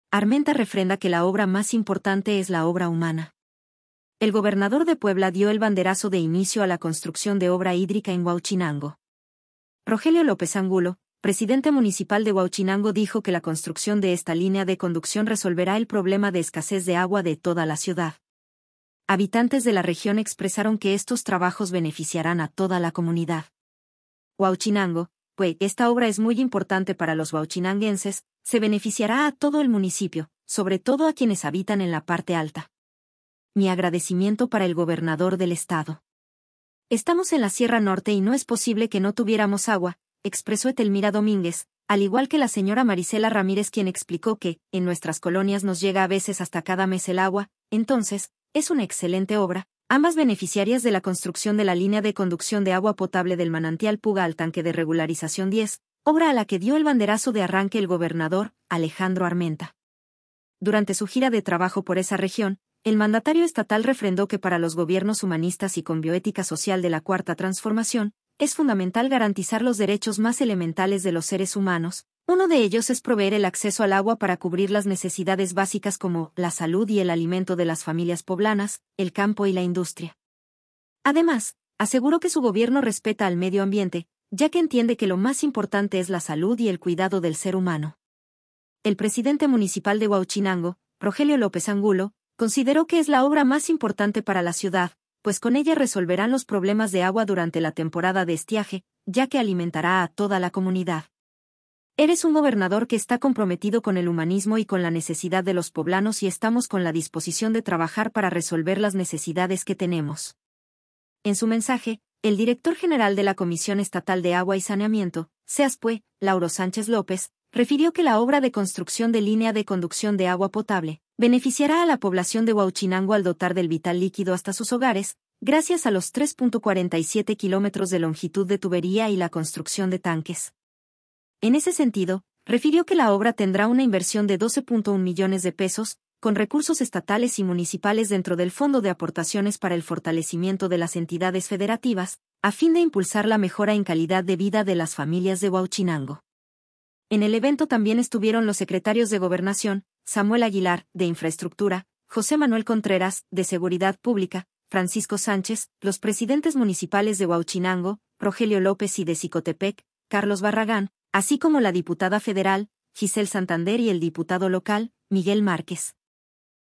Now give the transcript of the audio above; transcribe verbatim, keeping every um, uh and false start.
Armenta refrenda que la obra más importante es la obra humana. El gobernador de Puebla dio el banderazo de inicio a la construcción de obra hídrica en Huauchinango. Rogelio López Angulo, presidente municipal de Huauchinango, dijo que la construcción de esta línea de conducción resolverá el problema de escasez de agua de toda la ciudad. Habitantes de la región expresaron que estos trabajos beneficiarán a toda la comunidad. Huauchinango, pues esta obra es muy importante para los huauchinanguenses, se beneficiará a todo el municipio, sobre todo a quienes habitan en la parte alta. Mi agradecimiento para el gobernador del estado. Estamos en la Sierra Norte y no es posible que no tuviéramos agua, expresó Etelmira Domínguez, al igual que la señora Marisela Ramírez, quien explicó que, en nuestras colonias nos llega a veces hasta cada mes el agua, entonces, es una excelente obra. Ambas beneficiarias de la construcción de la línea de conducción de agua potable del manantial Puga al tanque de regularización diez, obra a la que dio el banderazo de arranque el gobernador, Alejandro Armenta. Durante su gira de trabajo por esa región, el mandatario estatal refrendó que para los gobiernos humanistas y con bioética social de la Cuarta Transformación, es fundamental garantizar los derechos más elementales de los seres humanos. Uno de ellos es proveer el acceso al agua para cubrir las necesidades básicas como la salud y el alimento de las familias poblanas, el campo y la industria. Además, aseguró que su gobierno respeta al medio ambiente, ya que entiende que lo más importante es la salud y el cuidado del ser humano. El presidente municipal de Huauchinango, Rogelio López Angulo, consideró que es la obra más importante para la ciudad, pues con ella resolverán los problemas de agua durante la temporada de estiaje, ya que alimentará a toda la comunidad. Eres un gobernador que está comprometido con el humanismo y con la necesidad de los poblanos y estamos con la disposición de trabajar para resolver las necesidades que tenemos. En su mensaje, el director general de la Comisión Estatal de Agua y Saneamiento, SEASPUE, Lauro Sánchez López, refirió que la obra de construcción de línea de conducción de agua potable beneficiará a la población de Huauchinango al dotar del vital líquido hasta sus hogares, gracias a los tres punto cuarenta y siete kilómetros de longitud de tubería y la construcción de tanques. En ese sentido, refirió que la obra tendrá una inversión de doce punto uno millones de pesos, con recursos estatales y municipales dentro del Fondo de Aportaciones para el Fortalecimiento de las Entidades Federativas, a fin de impulsar la mejora en calidad de vida de las familias de Huauchinango. En el evento también estuvieron los secretarios de Gobernación, Samuel Aguilar, de Infraestructura, José Manuel Contreras, de Seguridad Pública, Francisco Sánchez, los presidentes municipales de Huauchinango, Rogelio López y de Xicotepec, Carlos Barragán, así como la diputada federal, Giselle Santander y el diputado local, Miguel Márquez.